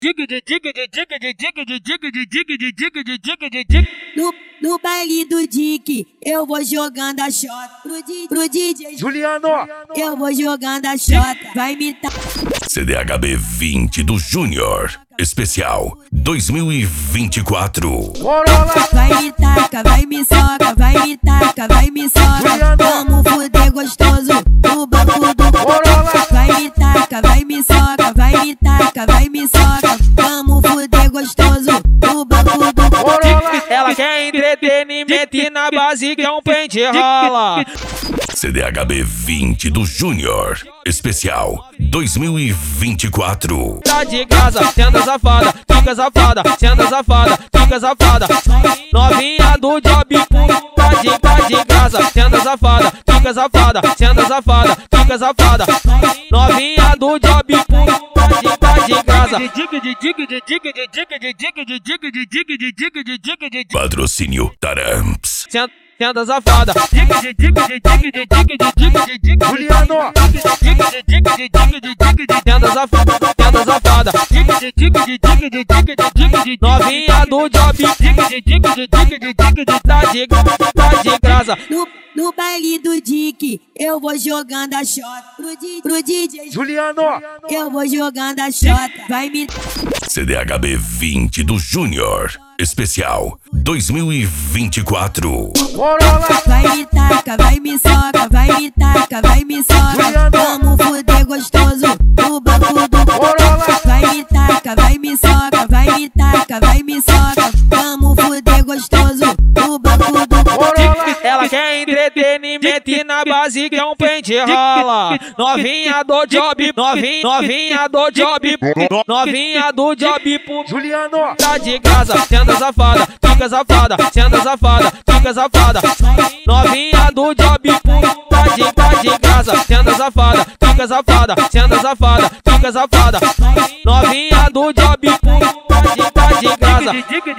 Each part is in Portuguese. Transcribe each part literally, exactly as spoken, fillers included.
No, no baile do Dick, eu vou jogando a shot. Pro, di, pro D J Juliano, eu vou jogando a shot. Vai me tá. C D H B vinte do Júnior, especial dois mil e vinte e quatro. Corolla, Vai me taca, vai me soca, vai me taca, vai me soca. Vamos fuder gostoso no banco do Corolla, Vai me taca, vai me soca, vai me taca, vai me soca. Vamos fuder gostoso no banco do Corolla. Ela quer entretenimento e na base quer um pente rola. C D H B vinte do Júnior, especial dois mil e vinte e quatro. Tá de casa, senta safada, fica safada, senta safada, fica safada. Novinha do job, tá de, tá de casa, senta safada, fica safada, senta safada, fica safada. Novinha do job, tá de, tá de casa. Patrocínio Taramps. Senta, senta safada. Juliano, Senta safada, senta safada. Novinha do job, tá de, tá de graça. No, no baile do Dick, eu vou jogando a shot. Pro, di, pro D J Juliano, eu vou jogando a shot. Vai me C D H B vinte do Júnior, especial dois mil e vinte e quatro. Corolla, Vai me taca, vai me soca, vai me taca, vai me soca. Vamos fuder gostoso no banco do Corolla, Vai me taca, vai me soca, vai me taca, vai me soca. Vamos fuder gostoso no banco do Corolla. Ela quer entretenimento e na base quer um pente rola. Novinha do job, novinha, novinha do job, novinha do job, pum. Juliano, Tá de casa, senta safada, fica safada, senta safada, fica safada. Novinha do job, tá de, tá de casa, senta safada, fica safada, senta safada, fica safada. Novinha do job, tá de, tá de casa.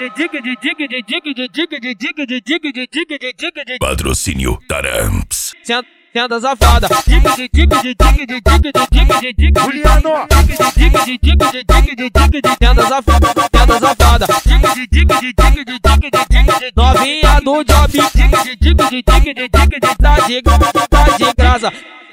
Patrocínio Taramps. Senta, senta safada. Juliano, Senta safada, senta safada. Novinha do job, tá de, tá de graça.